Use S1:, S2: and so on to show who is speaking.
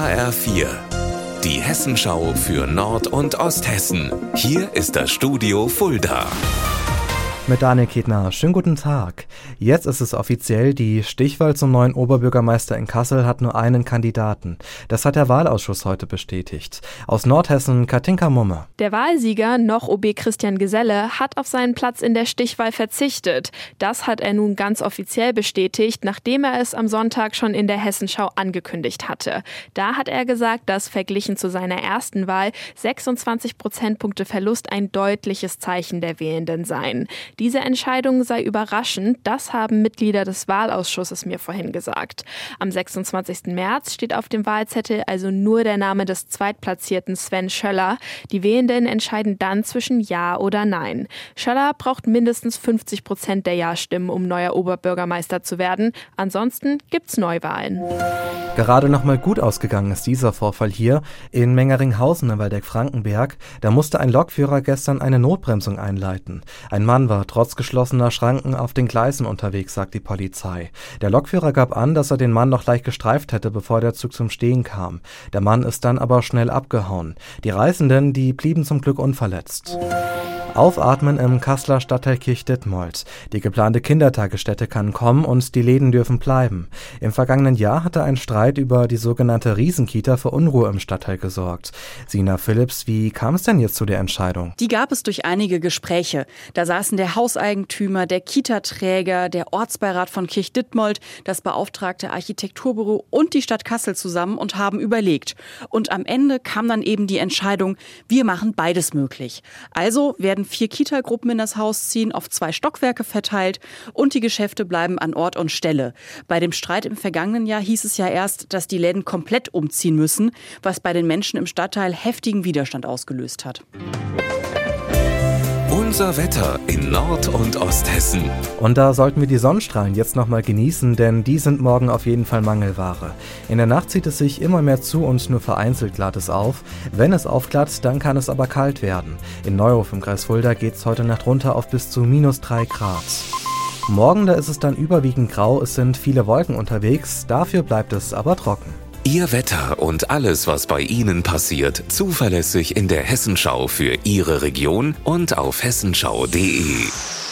S1: HR4, die Hessenschau für Nord- und Osthessen. Hier ist das Studio Fulda.
S2: Mit Daniel Ketner. Schönen guten Tag. Jetzt ist es offiziell, die Stichwahl zum neuen Oberbürgermeister in Kassel hat nur einen Kandidaten. Das hat der Wahlausschuss heute bestätigt. Aus Nordhessen Katinka Mumme.
S3: Der Wahlsieger, noch OB Christian Geselle, hat auf seinen Platz in der Stichwahl verzichtet. Das hat er nun ganz offiziell bestätigt, nachdem er es am Sonntag schon in der Hessenschau angekündigt hatte. Da hat er gesagt, dass verglichen zu seiner ersten Wahl 26 Prozentpunkte Verlust ein deutliches Zeichen der Wählenden seien. Diese Entscheidung sei überraschend, das haben Mitglieder des Wahlausschusses mir vorhin gesagt. Am 26. März steht auf dem Wahlzettel also nur der Name des Zweitplatzierten Sven Schöller. Die Wählenden entscheiden dann zwischen Ja oder Nein. Schöller braucht mindestens 50% der Ja-Stimmen, um neuer Oberbürgermeister zu werden. Ansonsten gibt's Neuwahlen.
S2: Gerade noch mal gut ausgegangen ist dieser Vorfall hier in Mengeringhausen in Waldeck-Frankenberg. Da musste ein Lokführer gestern eine Notbremsung einleiten. Ein Mann war trotz geschlossener Schranken auf den Gleisen unterwegs, sagt die Polizei. Der Lokführer gab an, dass er den Mann noch leicht gestreift hätte, bevor der Zug zum Stehen kam. Der Mann ist dann aber schnell abgehauen. Die Reisenden, die blieben zum Glück unverletzt. Aufatmen im Kasseler Stadtteil Kirchditmold. Die geplante Kindertagesstätte kann kommen und die Läden dürfen bleiben. Im vergangenen Jahr hatte ein Streit über die sogenannte Riesenkita für Unruhe im Stadtteil gesorgt. Sina Philipps, wie kam es denn jetzt zu der Entscheidung?
S4: Die gab es durch einige Gespräche. Da saßen der Hauseigentümer, der Kita-Träger, der Ortsbeirat von Kirchditmold, das beauftragte Architekturbüro und die Stadt Kassel zusammen und haben überlegt. Und am Ende kam dann eben die Entscheidung, wir machen beides möglich. Also werden 4 Kita-Gruppen in das Haus ziehen, auf 2 Stockwerke verteilt und die Geschäfte bleiben an Ort und Stelle. Bei dem Streit im vergangenen Jahr hieß es ja erst, dass die Läden komplett umziehen müssen, was bei den Menschen im Stadtteil heftigen Widerstand ausgelöst hat.
S1: Unser Wetter in Nord- und Osthessen.
S2: Und da sollten wir die Sonnenstrahlen jetzt nochmal genießen, denn die sind morgen auf jeden Fall Mangelware. In der Nacht zieht es sich immer mehr zu und nur vereinzelt klart es auf. Wenn es aufklart, dann kann es aber kalt werden. In Neuhof im Kreis Fulda geht es heute Nacht runter auf bis zu -3 Grad. Morgen, da ist es dann überwiegend grau, es sind viele Wolken unterwegs, dafür bleibt es aber trocken.
S1: Ihr Wetter und alles, was bei Ihnen passiert, zuverlässig in der Hessenschau für Ihre Region und auf hessenschau.de.